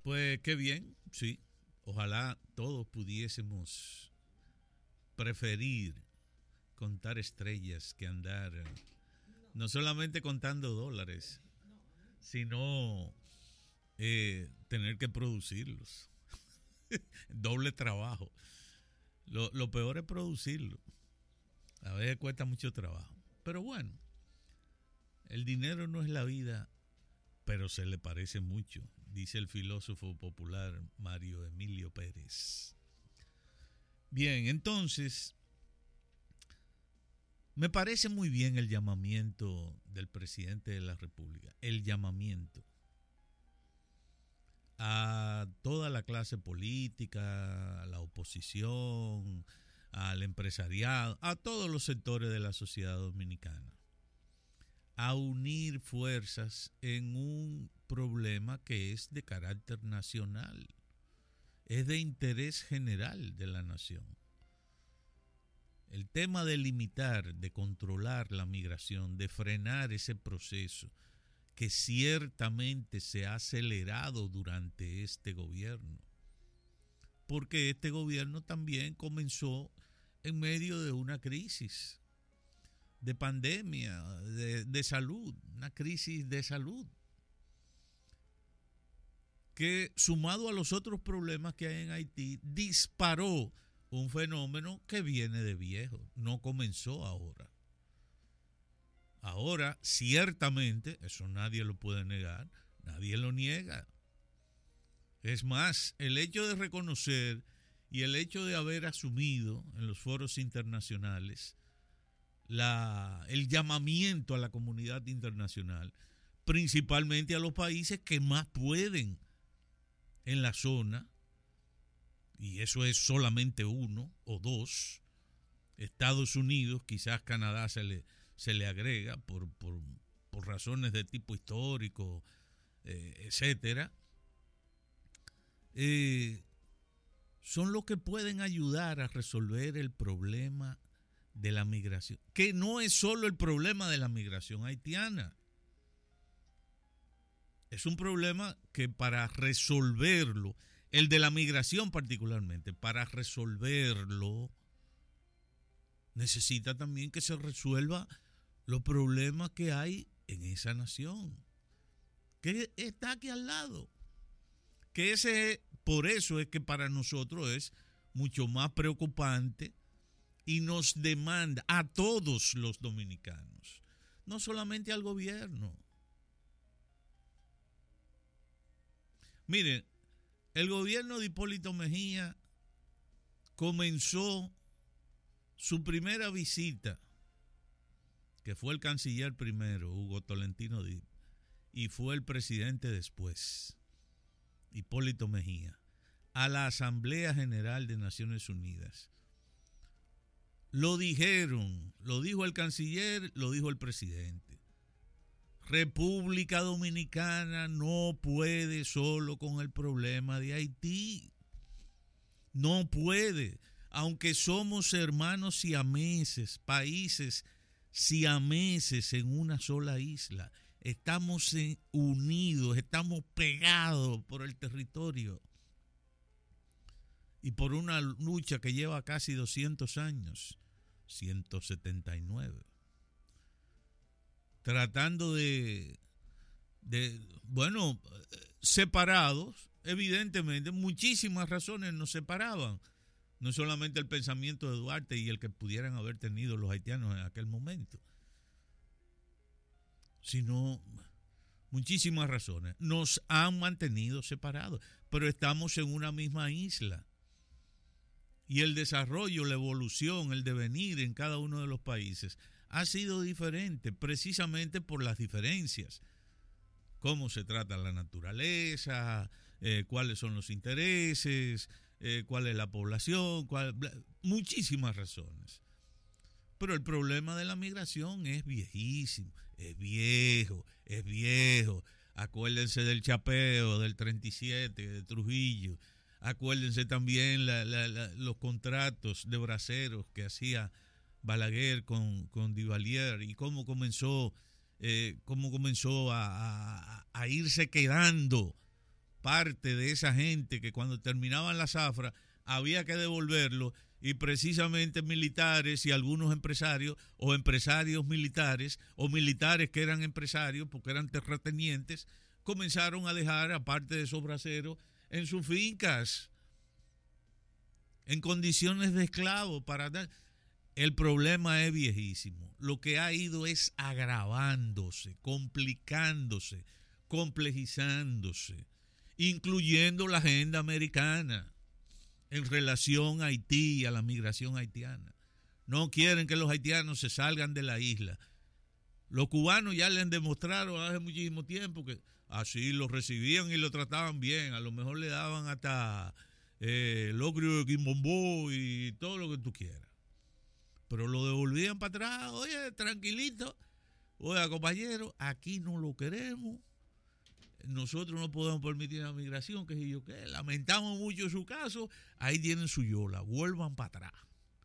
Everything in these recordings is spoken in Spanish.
Pues qué bien, sí. Ojalá todos pudiésemos preferir contar estrellas que andar no solamente contando dólares, sino tener que producirlos. Doble trabajo. Lo peor es producirlo. A veces cuesta mucho trabajo. Pero bueno, el dinero no es la vida, pero se le parece mucho, dice el filósofo popular Mario Emilio Pérez. Bien, entonces, me parece muy bien el llamamiento del presidente de la República, el llamamiento a toda la clase política, a la oposición, al empresariado, a todos los sectores de la sociedad dominicana, a unir fuerzas en un problema que es de carácter nacional, es de interés general de la nación. El tema de limitar, de controlar la migración, de frenar ese proceso que ciertamente se ha acelerado durante este gobierno, porque este gobierno también comenzó en medio de una crisis de pandemia, de salud, una crisis de salud, que sumado a los otros problemas que hay en Haití, disparó un fenómeno que viene de viejo, no comenzó ahora. Ahora, ciertamente, eso nadie lo puede negar, nadie lo niega. Es más, el hecho de reconocer y el hecho de haber asumido en los foros internacionales el llamamiento a la comunidad internacional, principalmente a los países que más pueden en la zona, y eso es solamente uno o dos, Estados Unidos, quizás Canadá se le agrega por razones de tipo histórico, etcétera, son los que pueden ayudar a resolver el problema de la migración, que no es solo el problema de la migración haitiana. Es un problema que para resolverlo, el de la migración particularmente, para resolverlo, necesita también que se resuelva los problemas que hay en esa nación, que está aquí al lado. Que por eso es que para nosotros es mucho más preocupante y nos demanda a todos los dominicanos, no solamente al gobierno. Miren, el gobierno de Hipólito Mejía comenzó su primera visita, que fue el canciller primero, Hugo Tolentino Dipp, y fue el presidente después, Hipólito Mejía, a la Asamblea General de Naciones Unidas. Lo dijeron, lo dijo el canciller, lo dijo el presidente. República Dominicana no puede solo con el problema de Haití. No puede, aunque somos hermanos siameses, países siameses en una sola isla. Estamos unidos, estamos pegados por el territorio y por una lucha que lleva casi 200 años, 179, tratando bueno, separados, evidentemente, muchísimas razones nos separaban, no solamente el pensamiento de Duarte y el que pudieran haber tenido los haitianos en aquel momento, sino muchísimas razones. Nos han mantenido separados, pero estamos en una misma isla. Y el desarrollo, la evolución, el devenir en cada uno de los países ha sido diferente precisamente por las diferencias. Cómo se trata la naturaleza, cuáles son los intereses, cuál es la población, muchísimas razones. Pero el problema de la migración es viejísimo, es viejo. Acuérdense del chapeo del 37, de Trujillo. Acuérdense también los contratos de braceros que hacía Balaguer con Duvalier y cómo comenzó a irse quedando parte de esa gente que cuando terminaban la zafra había que devolverlo, y precisamente militares y algunos empresarios o empresarios militares o militares que eran empresarios porque eran terratenientes comenzaron a dejar a parte de esos braceros en sus fincas en condiciones de esclavos para dar. El problema es viejísimo. Lo que ha ido es agravándose, complicándose, complejizándose, incluyendo la agenda americana en relación a Haití y a la migración haitiana. No quieren que los haitianos se salgan de la isla. Los cubanos ya le han demostrado hace muchísimo tiempo que así los recibían y lo trataban bien. A lo mejor le daban hasta locrio de quimbombó y todo lo que tú quieras. Pero lo devolvían para atrás. Oye, tranquilito. Oiga, compañero, aquí no lo queremos. Nosotros no podemos permitir la migración, que si yo qué. Lamentamos mucho su caso. Ahí tienen su yola. Vuelvan para atrás.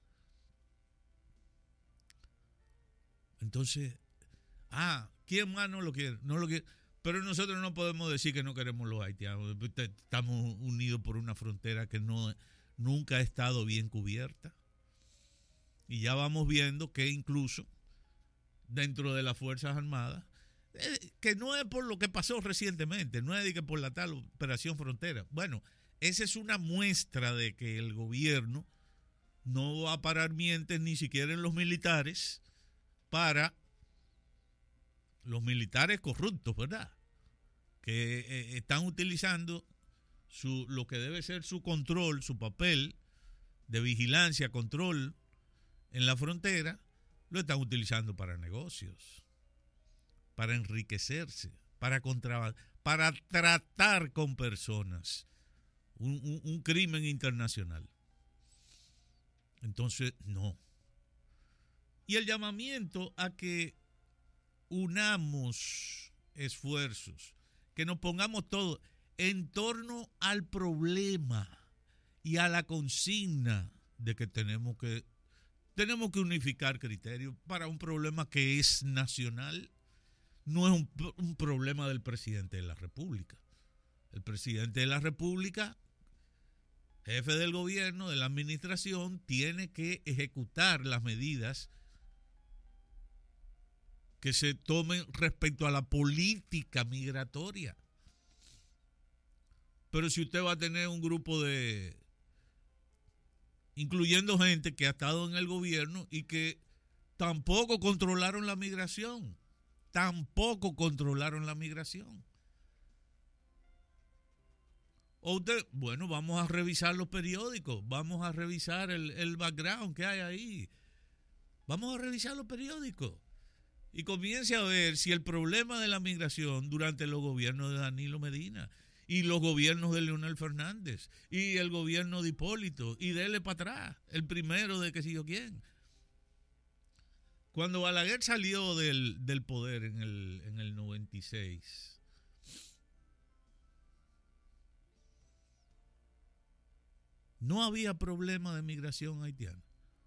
Entonces, ¿quién más no lo quiere? No lo quiere. Pero nosotros no podemos decir que no queremos los haitianos. Estamos unidos por una frontera que nunca ha estado bien cubierta. Y ya vamos viendo que incluso dentro de las Fuerzas Armadas, que no es por lo que pasó recientemente, no es que por la tal Operación Frontera. Bueno, esa es una muestra de que el gobierno no va a parar mientes ni siquiera en los militares para los militares corruptos, ¿verdad? Que están utilizando lo que debe ser su control, su papel de vigilancia, control en la frontera, lo están utilizando para negocios, para enriquecerse, para tratar con personas, un crimen internacional. Entonces, no. Y el llamamiento a que unamos esfuerzos, que nos pongamos todos en torno al problema y a la consigna de que tenemos que unificar criterios para un problema que es nacional. No es un problema del presidente de la República. El presidente de la República, jefe del gobierno, de la administración, tiene que ejecutar las medidas que se tomen respecto a la política migratoria. Pero si usted va a tener un grupo incluyendo gente que ha estado en el gobierno y que tampoco controlaron la migración. O usted, bueno, vamos a revisar los periódicos, vamos a revisar el background que hay ahí. Vamos a revisar los periódicos y comience a ver si el problema de la migración durante los gobiernos de Danilo Medina y los gobiernos de Leonel Fernández y el gobierno de Hipólito, y dele para atrás, el primero de que sé yo quién. Cuando Balaguer salió del poder en el 96, no había problema de migración haitiana.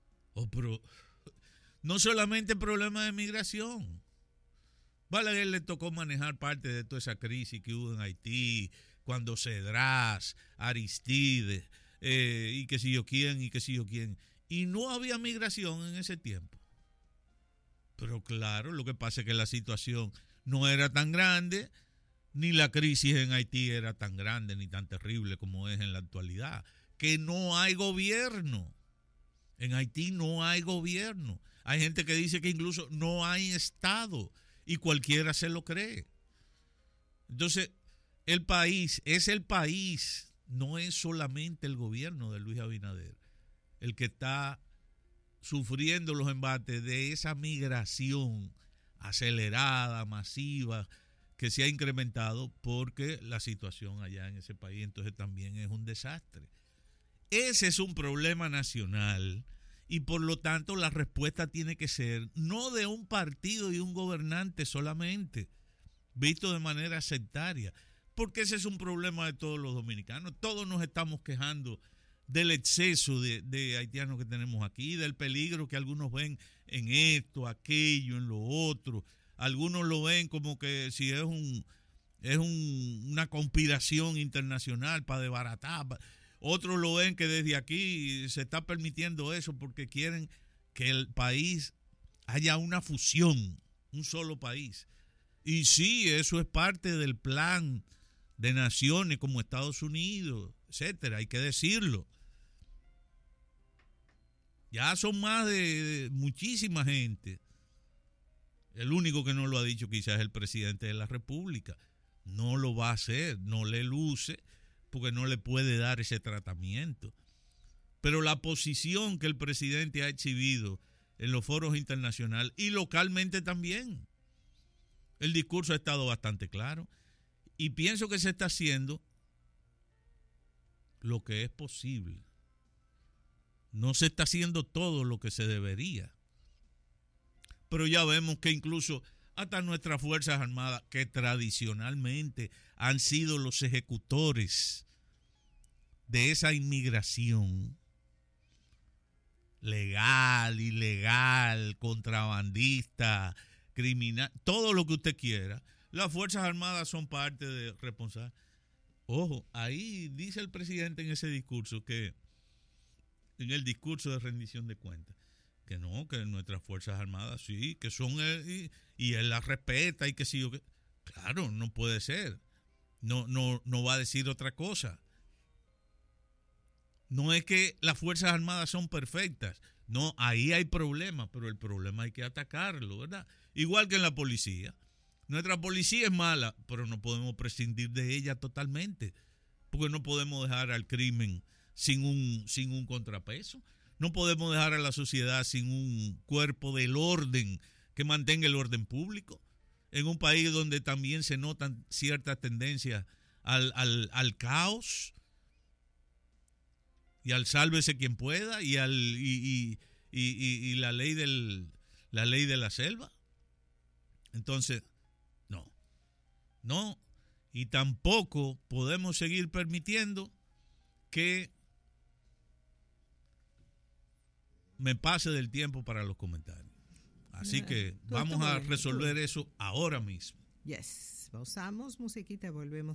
No solamente problema de migración. Balaguer le tocó manejar parte de toda esa crisis que hubo en Haití, cuando Cedras, Aristides, y que si yo quién, y no había migración en ese tiempo. Pero claro, lo que pasa es que la situación no era tan grande, ni la crisis en Haití era tan grande ni tan terrible como es en la actualidad. Que no hay gobierno. En Haití no hay gobierno. Hay gente que dice que incluso no hay Estado, y cualquiera se lo cree. Entonces, el país, no es solamente el gobierno de Luis Abinader el que está sufriendo los embates de esa migración acelerada, masiva, que se ha incrementado porque la situación allá en ese país entonces también es un desastre. Ese es un problema nacional y por lo tanto la respuesta tiene que ser no de un partido y un gobernante solamente, visto de manera sectaria, porque ese es un problema de todos los dominicanos. Todos nos estamos quejando del exceso de haitianos que tenemos aquí, del peligro que algunos ven en esto, aquello, en lo otro. Algunos lo ven como que si es es una conspiración internacional para desbaratar. Otros lo ven que desde aquí se está permitiendo eso porque quieren que el país haya una fusión, un solo país. Y sí, eso es parte del plan de naciones como Estados Unidos, etcétera, hay que decirlo. Ya son más de muchísima gente. El único que no lo ha dicho quizás es el presidente de la República. No lo va a hacer, no le luce, porque no le puede dar ese tratamiento. Pero la posición que el presidente ha exhibido en los foros internacionales y localmente también, el discurso ha estado bastante claro. Y pienso que se está haciendo lo que es posible. No se está haciendo todo lo que se debería. Pero ya vemos que incluso hasta nuestras Fuerzas Armadas, que tradicionalmente han sido los ejecutores de esa inmigración legal, ilegal, contrabandista, criminal, todo lo que usted quiera, las Fuerzas Armadas son parte de responsables. Ojo, ahí dice el presidente en ese discurso que, en el discurso de rendición de cuentas, que no, que nuestras Fuerzas Armadas sí, que son y él las respeta y que sí, que claro, no puede ser. No va a decir otra cosa. No es que las Fuerzas Armadas son perfectas. No, ahí hay problemas, pero el problema hay que atacarlo, ¿verdad? Igual que en la policía. Nuestra policía es mala, pero no podemos prescindir de ella totalmente, porque no podemos dejar al crimen sin un contrapeso. No podemos dejar a la sociedad sin un cuerpo del orden que mantenga el orden público. En un país donde también se notan ciertas tendencias al caos y al sálvese quien pueda y la ley de la selva. Entonces, no, y tampoco podemos seguir permitiendo que me pase del tiempo para los comentarios. Así que vamos a resolver eso ahora mismo. Yes, pausamos musiquita, volvemos.